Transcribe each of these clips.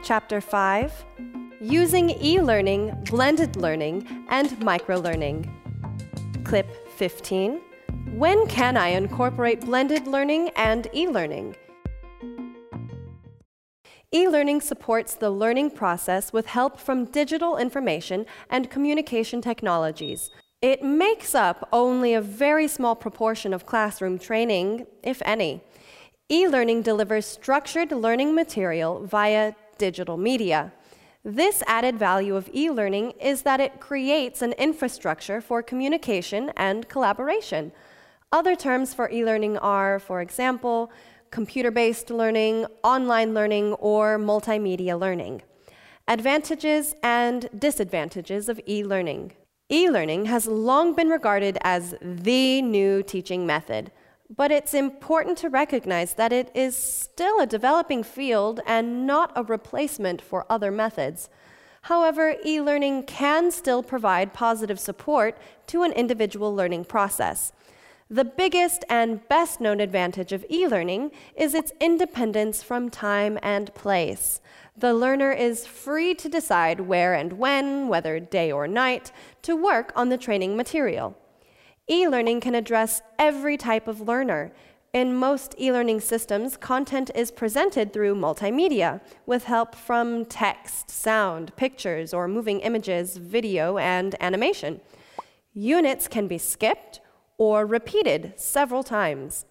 Chapter 5, Using e-learning, blended learning, and microlearning. Clip 15, When can I incorporate blended learning and e-learning? E-learning supports the learning process with help from digital information and communication technologies. It makes up only a very small proportion of classroom training, if any. E-learning delivers structured learning material via digital media. This added value of e-learning is that it creates an infrastructure for communication and collaboration. Other terms for e-learning are, for example, computer-based learning, online learning, or multimedia learning. Advantages and disadvantages of e-learning. E-learning has long been regarded as the new teaching method, but it's important to recognize that it is still a developing field and not a replacement for other methods. However, e-learning can still provide positive support to an individual learning process. The biggest and best-known advantage of e-learning is its independence from time and place. The learner is free to decide where and when, whether day or night, to work on the training material. E-learning can address every type of learner. In most e-learning systems, content is presented through multimedia, with help from text, sound, pictures, or moving images, video, and animation. Units can be skipped or repeated several times.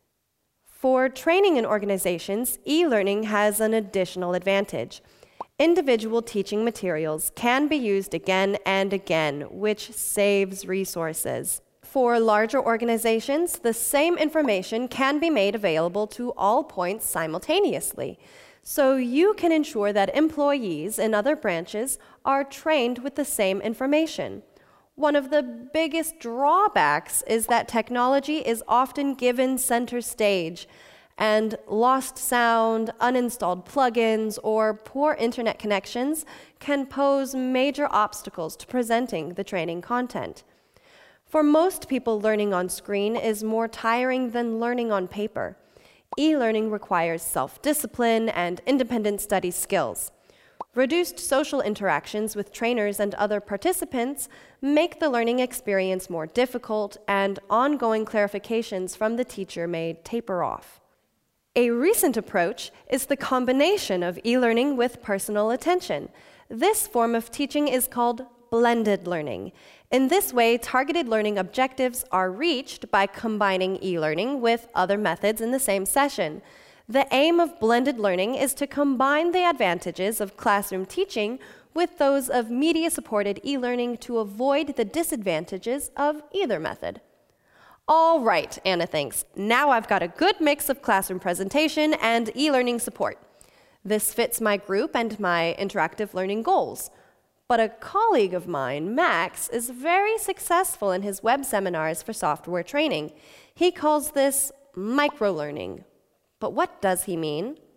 For training in organizations, e-learning has an additional advantage. Individual teaching materials can be used again and again, which saves resources. For larger organizations, the same information can be made available to all points simultaneously, so you can ensure that employees in other branches are trained with the same information. One of the biggest drawbacks is that technology is often given center stage, and lost sound, uninstalled plugins, or poor internet connections can pose major obstacles to presenting the training content. For most people, learning on screen is more tiring than learning on paper. E-learning requires self-discipline and independent study skills. Reduced social interactions with trainers and other participants make the learning experience more difficult, and ongoing clarifications from the teacher may taper off. A recent approach is the combination of e-learning with personal attention. This form of teaching is called blended learning. In this way, targeted learning objectives are reached by combining e-learning with other methods in the same session. The aim of blended learning is to combine the advantages of classroom teaching with those of media-supported e-learning to avoid the disadvantages of either method. All right, Anna thinks, now I've got a good mix of classroom presentation and e-learning support. This fits my group and my interactive learning goals. But a colleague of mine, Max, is very successful in his web seminars for software training. He calls this microlearning. But what does he mean?